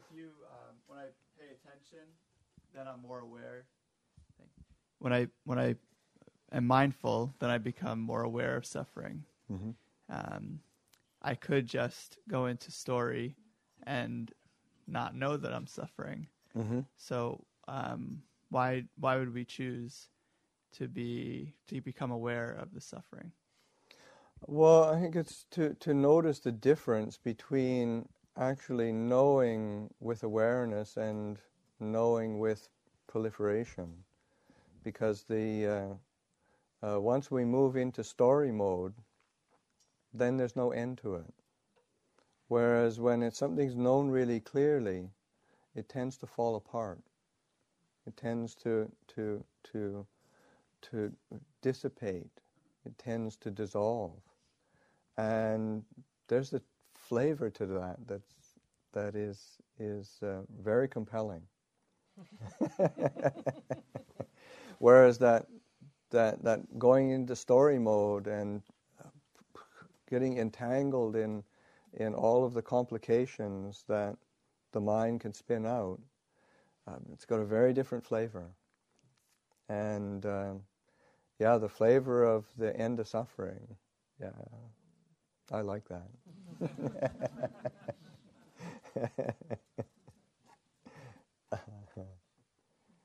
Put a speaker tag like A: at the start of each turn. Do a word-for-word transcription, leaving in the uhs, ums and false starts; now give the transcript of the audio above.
A: you, um, when I pay attention, then I'm more aware. When I when I am mindful, then I become more aware of suffering.
B: Mm-hmm.
A: Um, I could just go into story and not know that I'm suffering.
B: Mm-hmm.
A: So um, why why would we choose to be to become aware of the suffering?
B: Well, I think it's to, to notice the difference between actually knowing with awareness and knowing with proliferation. Because the uh, uh, once we move into story mode, then there's no end to it. Whereas when it's something's known really clearly, it tends to fall apart. It tends to to to to dissipate. It tends to dissolve. And there's a flavor to that that's that is is uh, very compelling. Whereas that that that going into story mode and getting entangled in in all of the complications that the mind can spin out, um, it's got a very different flavor. And um, yeah, the flavor of the end of suffering. Yeah, I like that.